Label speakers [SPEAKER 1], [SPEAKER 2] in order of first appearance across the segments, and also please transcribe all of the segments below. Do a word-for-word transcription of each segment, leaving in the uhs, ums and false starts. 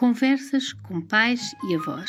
[SPEAKER 1] Conversas com pais e avós.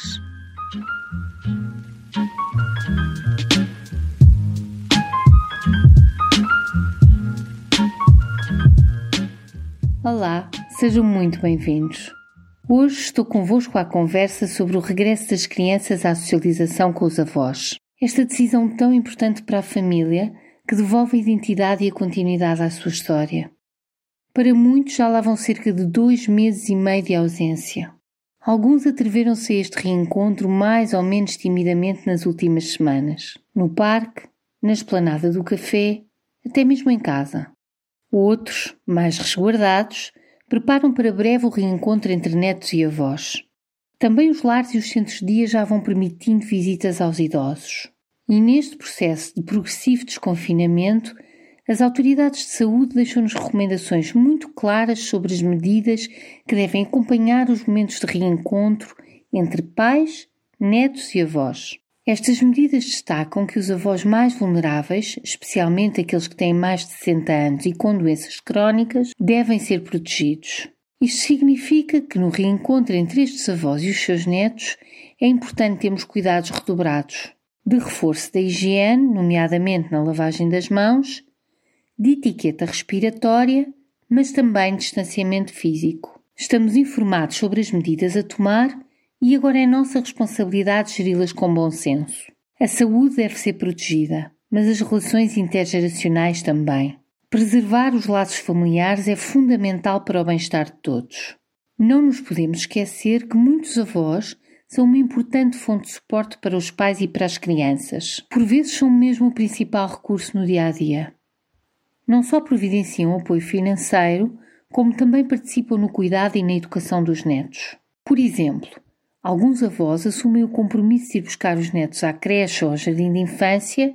[SPEAKER 1] Olá, sejam muito bem-vindos. Hoje estou convosco à conversa sobre o regresso das crianças à socialização com os avós. Esta decisão tão importante para a família que devolve a identidade e a continuidade à sua história. Para muitos já lá vão cerca de dois meses e meio de ausência. Alguns atreveram-se a este reencontro mais ou menos timidamente nas últimas semanas. No parque, na esplanada do café, até mesmo em casa. Outros, mais resguardados, preparam para breve o reencontro entre netos e avós. Também os lares e os centros de dia já vão permitindo visitas aos idosos. E neste processo de progressivo desconfinamento, as autoridades de saúde deixam-nos recomendações muito claras sobre as medidas que devem acompanhar os momentos de reencontro entre pais, netos e avós. Estas medidas destacam que os avós mais vulneráveis, especialmente aqueles que têm mais de sessenta anos e com doenças crónicas, devem ser protegidos. Isto significa que no reencontro entre estes avós e os seus netos é importante termos cuidados redobrados, de reforço da higiene, nomeadamente na lavagem das mãos, de etiqueta respiratória, mas também de distanciamento físico. Estamos informados sobre as medidas a tomar e agora é nossa responsabilidade geri-las com bom senso. A saúde deve ser protegida, mas as relações intergeracionais também. Preservar os laços familiares é fundamental para o bem-estar de todos. Não nos podemos esquecer que muitos avós são uma importante fonte de suporte para os pais e para as crianças. Por vezes são mesmo o principal recurso no dia-a-dia. Não só providenciam apoio financeiro, como também participam no cuidado e na educação dos netos. Por exemplo, alguns avós assumem o compromisso de ir buscar os netos à creche ou ao jardim de infância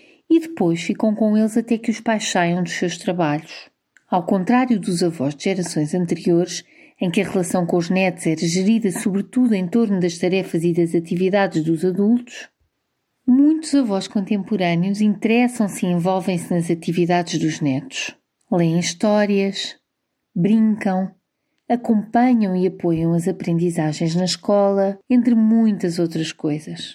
[SPEAKER 1] e depois ficam com eles até que os pais saiam dos seus trabalhos. Ao contrário dos avós de gerações anteriores, em que a relação com os netos era gerida sobretudo em torno das tarefas e das atividades dos adultos, muitos avós contemporâneos interessam-se e envolvem-se nas atividades dos netos. Leem histórias, brincam, acompanham e apoiam as aprendizagens na escola, entre muitas outras coisas.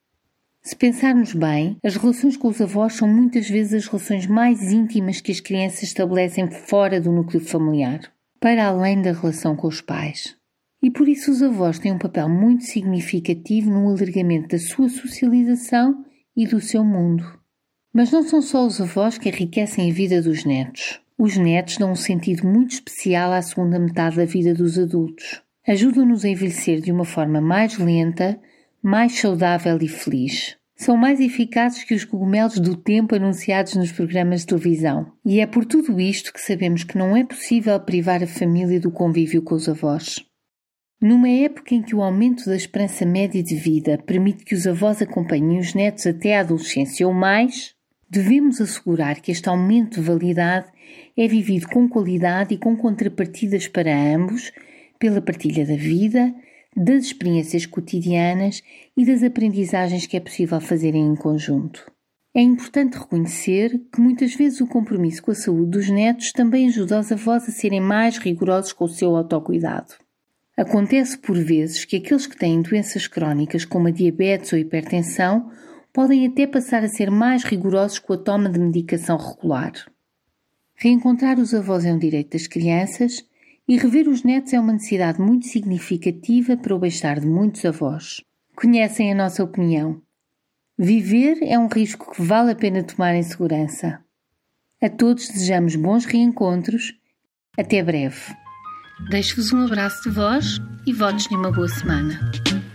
[SPEAKER 1] Se pensarmos bem, as relações com os avós são muitas vezes as relações mais íntimas que as crianças estabelecem fora do núcleo familiar, para além da relação com os pais. E por isso os avós têm um papel muito significativo no alargamento da sua socialização e do seu mundo. Mas não são só os avós que enriquecem a vida dos netos. Os netos dão um sentido muito especial à segunda metade da vida dos adultos. Ajudam-nos a envelhecer de uma forma mais lenta, mais saudável e feliz. São mais eficazes que os cogumelos do tempo anunciados nos programas de televisão. E é por tudo isto que sabemos que não é possível privar a família do convívio com os avós. Numa época em que o aumento da esperança média de vida permite que os avós acompanhem os netos até à adolescência ou mais, devemos assegurar que este aumento de validade é vivido com qualidade e com contrapartidas para ambos, pela partilha da vida, das experiências cotidianas e das aprendizagens que é possível fazerem em conjunto. É importante reconhecer que muitas vezes o compromisso com a saúde dos netos também ajuda os avós a serem mais rigorosos com o seu autocuidado. Acontece por vezes que aqueles que têm doenças crónicas como a diabetes ou a hipertensão podem até passar a ser mais rigorosos com a toma de medicação regular. Reencontrar os avós é um direito das crianças e rever os netos é uma necessidade muito significativa para o bem-estar de muitos avós. Conhecem a nossa opinião. Viver é um risco que vale a pena tomar em segurança. A todos desejamos bons reencontros. Até breve. Deixo-vos um abraço de voz e votos de uma boa semana.